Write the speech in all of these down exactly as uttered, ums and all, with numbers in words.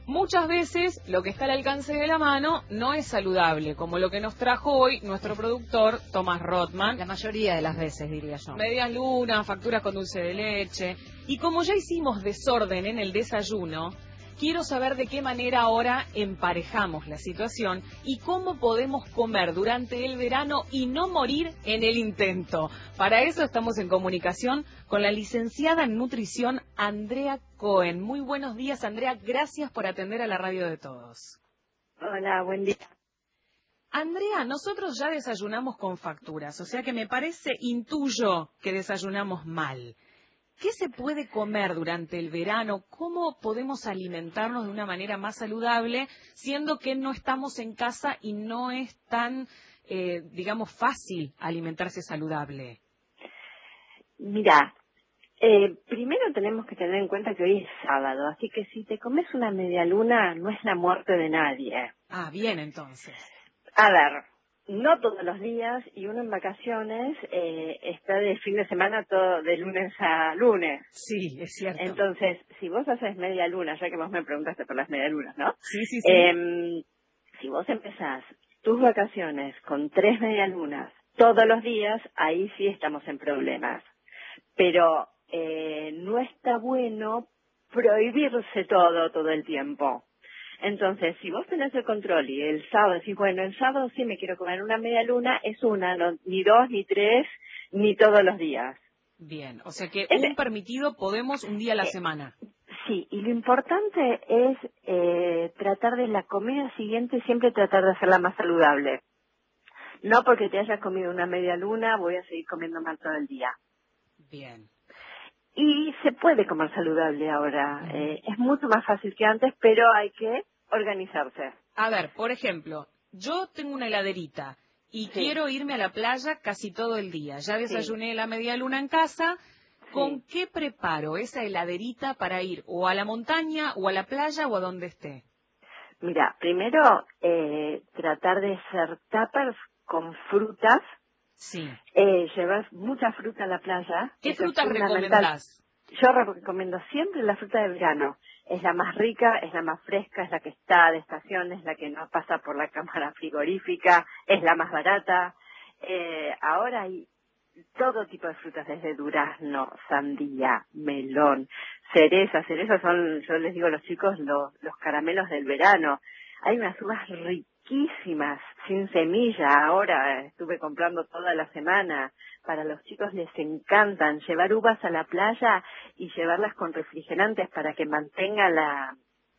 Muchas veces lo que está al alcance de la mano no es saludable, como lo que nos trajo hoy nuestro productor Tomás Rothman. La mayoría de las veces, diría yo. Medias lunas, facturas con dulce de leche. Y como ya hicimos desorden en el desayuno, quiero saber de qué manera ahora emparejamos la situación y cómo podemos comer durante el verano y no morir en el intento. Para eso estamos en comunicación con la licenciada en nutrición Andrea Cohen. Muy buenos días, Andrea. Gracias por atender a la radio de todos. Hola, buen día. Andrea, nosotros ya desayunamos con facturas, o sea que me parece, intuyo que desayunamos mal. ¿Qué se puede comer durante el verano? ¿Cómo podemos alimentarnos de una manera más saludable, siendo que no estamos en casa y no es tan, eh, digamos, fácil alimentarse saludable? Mira, eh, primero tenemos que tener en cuenta que hoy es sábado, así que si te comes una media luna no es la muerte de nadie. Ah, bien, entonces. A ver, no todos los días y uno en vacaciones eh, está de fin de semana todo de lunes a lunes. Sí, es cierto. Entonces, si vos haces media luna, ya que vos me preguntaste por las media lunas, ¿no? Sí, sí, sí. Eh, si vos empezás tus vacaciones con tres media lunas todos los días, ahí sí estamos en problemas. Pero eh, no está bueno prohibirse todo, todo el tiempo. Entonces, si vos tenés el control y el sábado decís, bueno, el sábado sí me quiero comer una media luna, es una, no, ni dos, ni tres, ni todos los días. Bien, o sea que Este, un permitido podemos un día a la eh, semana. Sí, y lo importante es eh, tratar de la comida siguiente, siempre tratar de hacerla más saludable. No porque te hayas comido una media luna, voy a seguir comiendo mal todo el día. Bien. Y se puede comer saludable ahora. Uh-huh. Eh, es mucho más fácil que antes, pero hay que organizarse. A ver, por ejemplo, yo tengo una heladerita y Sí. quiero irme a la playa casi todo el día. Ya desayuné sí. la media luna en casa. ¿Con Sí. qué preparo esa heladerita para ir o a la montaña o a la playa o a donde esté? Mira, primero eh, tratar de hacer tuppers con frutas. Sí. Eh, llevar mucha fruta a la playa. ¿Qué Eso frutas es fundamental. recomendás? Yo recomiendo siempre la fruta de verano. Es la más rica, es la más fresca, es la que está de estación, es la que no pasa por la cámara frigorífica, es la más barata. Eh, ahora hay todo tipo de frutas, desde durazno, sandía, melón, cereza. Cerezas son, yo les digo a los chicos, los, los caramelos del verano. Hay unas uvas riquísimas, sin semilla. Ahora estuve comprando toda la semana. Para los chicos les encantan llevar uvas a la playa y llevarlas con refrigerantes para que mantenga la,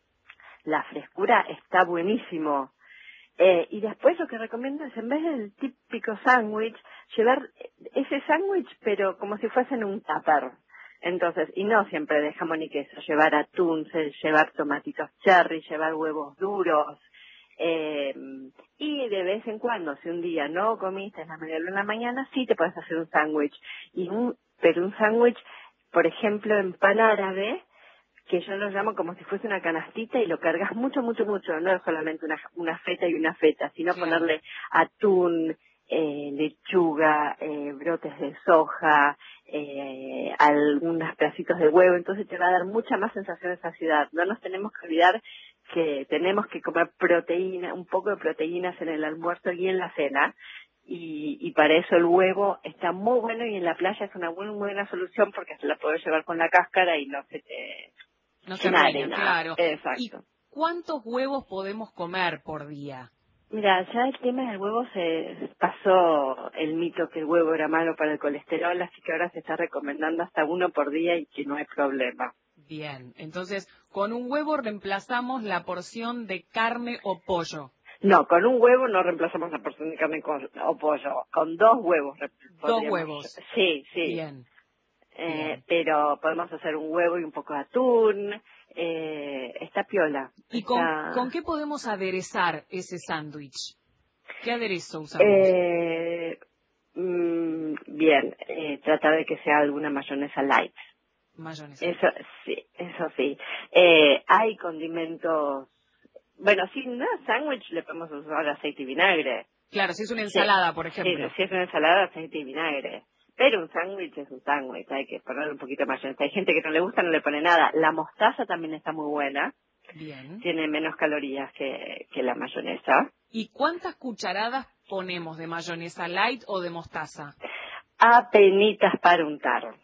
la frescura. Está buenísimo. Eh, y después lo que recomiendo es, en vez del típico sándwich, llevar ese sándwich pero como si fuesen un tupper. Entonces, y no siempre de jamón y queso, llevar atún, llevar tomatitos cherry, llevar huevos duros. Eh, y de vez en cuando, si un día no comiste en la media luna en la mañana, sí te puedes hacer un sándwich. Y un, pero un sándwich, por ejemplo, en pan árabe, que yo lo llamo como si fuese una canastita y lo cargas mucho, mucho, mucho. No es solamente una, una feta y una feta, sino Claro. ponerle atún, eh, lechuga, eh, brotes de soja, eh, algunos pedacitos de huevo. Entonces te va a dar mucha más sensación de saciedad. No nos tenemos que olvidar que tenemos que comer proteína, un poco de proteínas en el almuerzo y en la cena. Y, y para eso el huevo está muy bueno y en la playa es una muy, muy buena solución porque se la puedes llevar con la cáscara y no se te... No se arruina, claro. Exacto. ¿Y cuántos huevos podemos comer por día? Mira, ya el tema del huevo se pasó el mito que el huevo era malo para el colesterol, así que ahora se está recomendando hasta uno por día y que no hay problema. Bien, entonces con un huevo reemplazamos la porción de carne o pollo. No, con un huevo no reemplazamos la porción de carne con, o pollo, con dos huevos. Dos huevos. Sí, sí. Bien. Eh, Bien. Pero podemos hacer un huevo y un poco de atún, eh, está piola. ¿Y está... con, con qué podemos aderezar ese sándwich? ¿Qué aderezo usamos? Eh, mm, bien, eh, tratar de que sea alguna mayonesa light. Mayonesa. Eso sí, eso sí. Eh, hay condimentos, bueno, si no es sándwich le podemos usar aceite y vinagre. Claro, si es una ensalada, Sí, por ejemplo. sí, si es una ensalada, aceite y vinagre. Pero un sándwich es un sándwich, hay que ponerle un poquito de mayonesa. Hay gente que no le gusta, no le pone nada. La mostaza también está muy buena. Bien. Tiene menos calorías que, que la mayonesa. ¿Y cuántas cucharadas ponemos de mayonesa light o de mostaza? Apenitas para untar.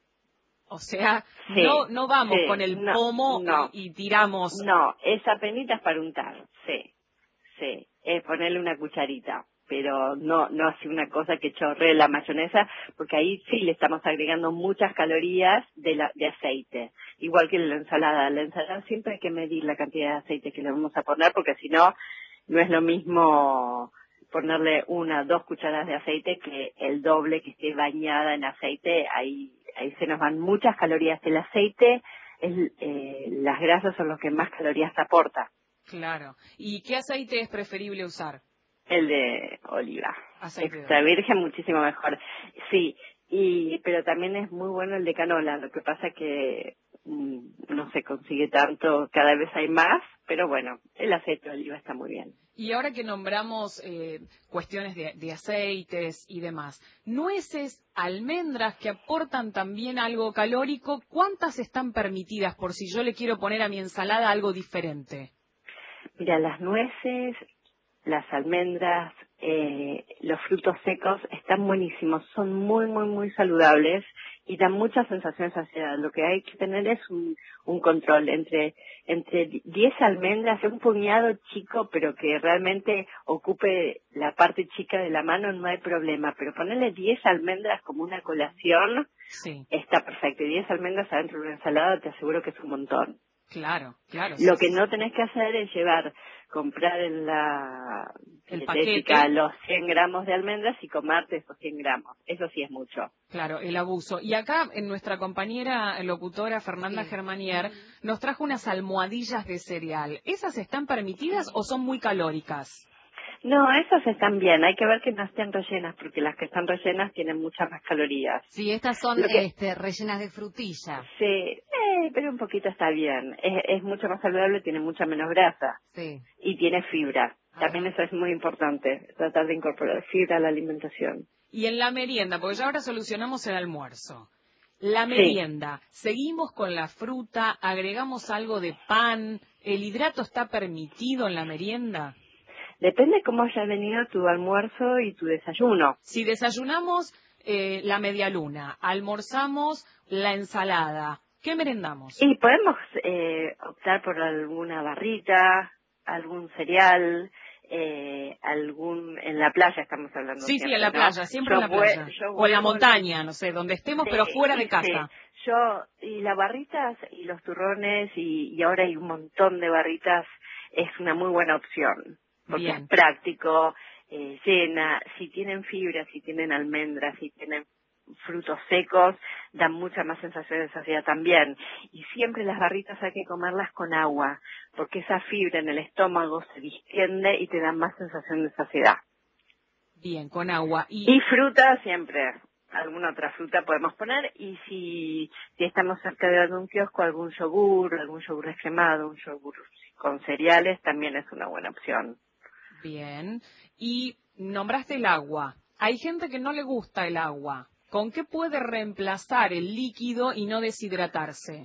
O sea, Sí, no no vamos sí, con el no, pomo no, y, y tiramos. no, es apenitas para untar, sí, sí, es ponerle una cucharita, pero no no hace una cosa que chorree la mayonesa, porque ahí sí le estamos agregando muchas calorías de, la, de aceite, igual que en la ensalada. La ensalada siempre hay que medir la cantidad de aceite que le vamos a poner, porque si no, no es lo mismo ponerle una, dos cucharadas de aceite que el doble que esté bañada en aceite. Ahí ahí se nos van muchas calorías. El aceite, es, eh, las grasas son los que más calorías aporta. Claro. ¿Y qué aceite es preferible usar? El de oliva. Aceite de Extra oliva. virgen muchísimo mejor. Sí, y pero también es muy bueno el de canola. Lo que pasa que mm, no se consigue tanto, cada vez hay más, pero bueno, el aceite de oliva está muy bien. Y ahora que nombramos eh, cuestiones de, de aceites y demás, nueces, almendras que aportan también algo calórico, ¿cuántas están permitidas por si yo le quiero poner a mi ensalada algo diferente? Mira, las nueces, las almendras, eh, los frutos secos están buenísimos, son muy, muy, muy saludables y dan mucha sensación de saciedad. Lo que hay que tener es un, un control entre entre diez almendras, un puñado chico, pero que realmente ocupe la parte chica de la mano, no hay problema. Pero ponerle diez almendras como una colación Sí, está perfecto. Y diez almendras adentro de una ensalada te aseguro que es un montón. claro, claro. Lo Sí, que sí, no sí. tenés que hacer es llevar, comprar en la El dietética paquete. los cien gramos de almendras y comerte esos cien gramos. Eso sí es mucho. Claro, el abuso. Y acá en nuestra compañera locutora Fernanda Sí. Germanier nos trajo unas almohadillas de cereal. ¿Esas están permitidas o son muy calóricas? No, esas están bien. Hay que ver que no estén rellenas, porque las que están rellenas tienen muchas más calorías. Sí, estas son Lo que este, rellenas de frutilla. sí, eh, pero un poquito está bien. Es, es mucho más saludable, tiene mucha menos grasa Sí. y tiene fibra. También Ajá. eso es muy importante, tratar de incorporar fibra a la alimentación. Y en la merienda, porque ya ahora solucionamos el almuerzo. La Sí, merienda, seguimos con la fruta, agregamos algo de pan. ¿El hidrato está permitido en la merienda? depende cómo haya venido tu almuerzo y tu desayuno. Si desayunamos eh, la media luna, almorzamos la ensalada, ¿qué merendamos? Y podemos eh, optar por alguna barrita, algún cereal, eh, algún en la playa estamos hablando Sí, sí, en siempre, la ¿no? playa, siempre en Yo la vue- playa. yo O en la vuelvo al- montaña, no sé, donde estemos, sí, pero fuera y de sí, casa. yo y las barritas y los turrones y, y ahora hay un montón de barritas, es una muy buena opción porque es Bien, práctico, eh, llena, si tienen fibra, si tienen almendras, si tienen frutos secos, dan mucha más sensación de saciedad también. Y siempre las barritas hay que comerlas con agua, porque esa fibra en el estómago se distiende y te da más sensación de saciedad. bien, con agua. Y Y fruta siempre, alguna otra fruta podemos poner, y si, si estamos cerca de algún kiosco, algún yogur, algún yogur descremado, un yogur con cereales, también es una buena opción. bien, y nombraste el agua. Hay gente que no le gusta el agua. ¿Con qué puede reemplazar el líquido y no deshidratarse?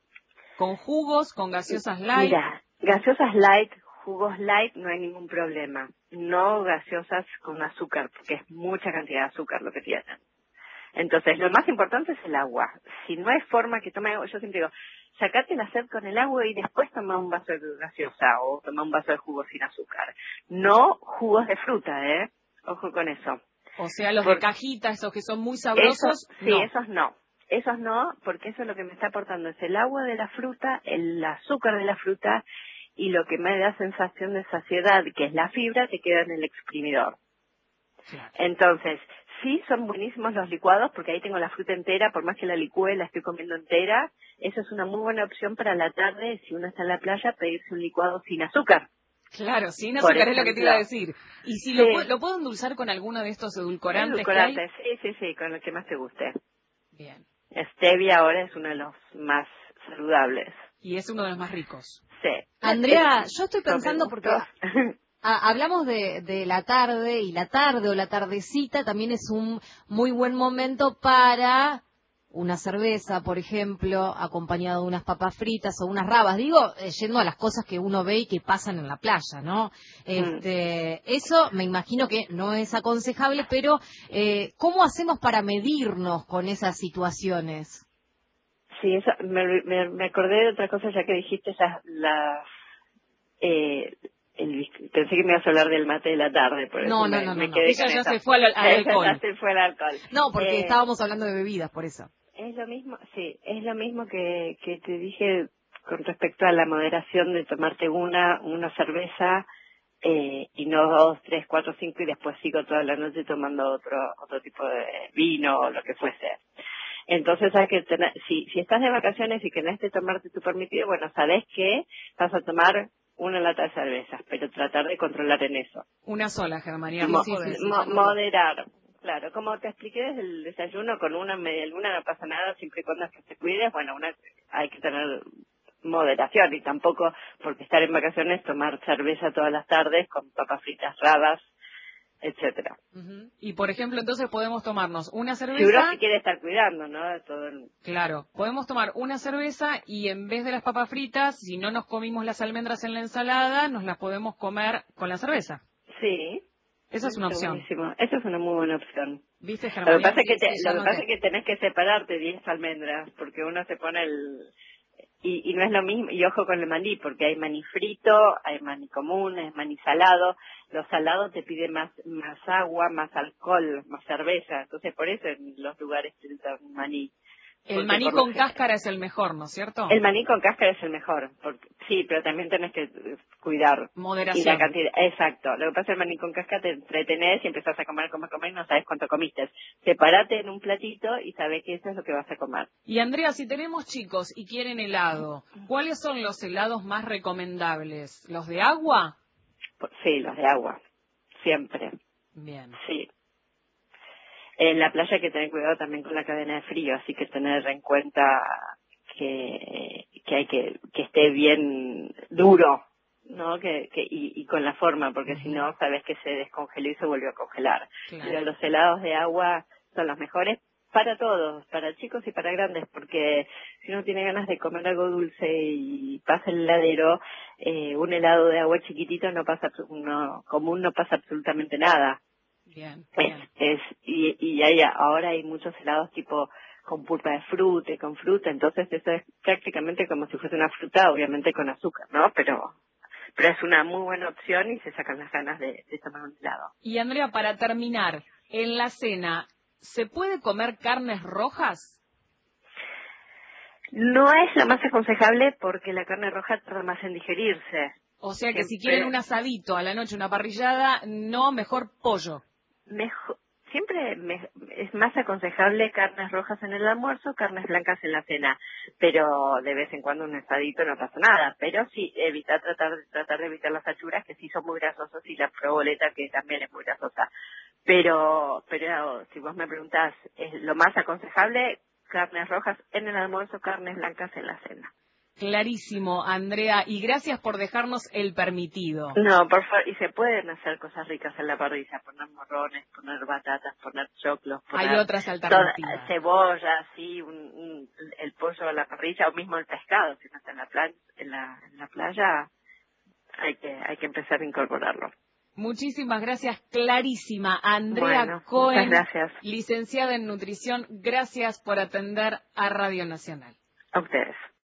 ¿Con jugos, con gaseosas light? Mira, gaseosas light, jugos light, no hay ningún problema. No gaseosas con azúcar, porque es mucha cantidad de azúcar lo que tienen. Entonces, lo más importante es el agua. Si no hay forma que tome agua, yo siempre digo, sacate la sed con el agua y después toma un vaso de gaseosa o toma un vaso de jugo sin azúcar. No jugos de fruta, ¿eh? Ojo con eso. O sea, los de Por cajita, esos que son muy eso, sabrosos, sí, no. esos no. Esos no, porque eso lo que me está aportando es el agua de la fruta, el azúcar de la fruta y lo que me da sensación de saciedad, que es la fibra, que queda en el exprimidor. Claro. Entonces, sí son buenísimos los licuados porque ahí tengo la fruta entera, por más que la licúe, la estoy comiendo entera. Eso es una muy buena opción para la tarde, si uno está en la playa, pedirse un licuado sin azúcar, Claro, sin por azúcar es lo que te iba a ejemplo. decir. ¿Y si lo, pu- Sí, lo puedo endulzar con alguno de estos edulcorantes que hay? edulcorantes, sí, sí, sí, con lo que más te guste. Bien. Stevia ahora es uno de los más saludables. Y es uno de los más ricos. Sí. Andrea, Es yo estoy sobre pensando porque gustos. ah, hablamos de, de la tarde y la tarde o la tardecita también es un muy buen momento para una cerveza, por ejemplo, acompañado de unas papas fritas o unas rabas, digo, eh, yendo a las cosas que uno ve y que pasan en la playa, ¿no? Este, eso me imagino que no es aconsejable, pero eh, ¿cómo hacemos para medirnos con esas situaciones? Sí, eso, me, me, me acordé de otra cosa ya que dijiste esas, las, eh, el, pensé que me ibas a hablar del mate de la tarde, por eso No, no, me, no, no, me no. quedé Ella con ya eso. se fue al, al Ella alcohol. ya se fue al alcohol. No, porque Eh, estábamos hablando de bebidas, por eso. Es lo mismo, sí, es lo mismo que, que te dije con respecto a la moderación de tomarte una, una cerveza, eh, y no dos, tres, cuatro, cinco y después sigo toda la noche tomando otro, otro tipo de vino o lo que fuese. Entonces hay que tener, si, si estás de vacaciones y querés de tomarte tu permitido, bueno, sabés que vas a tomar una lata de cervezas, pero tratar de controlar en eso. Una sola, Germania, Sí, no sí, sí, podés. sí, Mo- yo no- moderar, claro, como te expliqué desde el desayuno, con una media luna no pasa nada, siempre y cuando es que te cuides, bueno, una, hay que tener moderación y tampoco, porque estar en vacaciones, tomar cerveza todas las tardes con papas fritas, rabas, etcétera. Ujú. Y por ejemplo, entonces podemos tomarnos una Si uno cerveza, se quiere estar cuidando, ¿no? De todo el- claro, podemos tomar una cerveza y en vez de las papas fritas, si no nos comimos las almendras en la ensalada, nos las podemos comer con la cerveza. Sí. Esa es una Está opción. buenísimo. Esa es una muy buena opción. ¿Viste, Lo que Germania? pasa es que, Sí, te- sí, lo ya que noté. pasa es que tenés que separarte diez almendras, porque uno se pone el... Y, y no es lo mismo, y ojo con el maní, porque hay maní frito, hay maní común, hay maní salado. Los salados te piden más más agua, más alcohol, más cerveza. Entonces por eso en los lugares te dan maní. El Porque maní por lo con ge- cáscara es el mejor, ¿no es cierto? El maní con cáscara es el mejor, porque, sí, pero también tenés que eh, cuidar. Y Moderación. la cantidad, exacto. Lo que pasa es que el maní con cáscara te entretenés y empezás a comer, comer, comer y no sabes cuánto comiste. Separate en un platito y sabés que eso es lo que vas a comer. Y Andrea, si tenemos chicos y quieren helado, ¿cuáles son los helados más recomendables? ¿Los de agua? Pues, sí, los de agua. Siempre. Bien. Sí. En la playa hay que tener cuidado también con la cadena de frío, así que tener en cuenta que, que hay que, que esté bien duro, ¿no? Que, que, y, y con la forma, porque si no, sabes que se descongeló y se volvió a congelar. Claro. Pero los helados de agua son los mejores para todos, para chicos y para grandes, porque si uno tiene ganas de comer algo dulce y pasa el heladero, eh, un helado de agua chiquitito no pasa, no, común no pasa absolutamente nada. Bien, Es, bien. es, y, y hay, ahora hay muchos helados tipo con pulpa de fruta y con fruta, entonces eso es prácticamente como si fuese una fruta, obviamente con azúcar, ¿no? Pero pero es una muy buena opción y se sacan las ganas de, de tomar un helado. Y Andrea, para terminar, en la cena, ¿se puede comer carnes rojas? No es lo más aconsejable porque la carne roja tarda más en digerirse. O sea que si Siempre- quieren un asadito a la noche, una parrillada, no, mejor pollo. Mejor, siempre me- es más aconsejable carnes rojas en el almuerzo, carnes blancas en la cena, pero de vez en cuando un asadito no pasa nada, pero sí evitar tratar tratar de evitar las achuras que sí son muy grasosos y la proboleta que también es muy grasosa. Pero pero si vos me preguntás, es lo más aconsejable carnes rojas en el almuerzo, carnes blancas en la cena. Clarísimo, Andrea, y gracias por dejarnos el permitido. No, por favor, y se pueden hacer cosas ricas en la parrilla, poner morrones, poner batatas, poner choclos, Hay poner otras toda- alternativas. cebolla, sí, un, un- el pollo a la parrilla o mismo el pescado, si no está en la playa, en la, en la playa hay que hay que empezar a incorporarlo. Muchísimas gracias, clarísima. Andrea Bueno, Cohen, muchas gracias licenciada en nutrición, gracias por atender a Radio Nacional. a ustedes.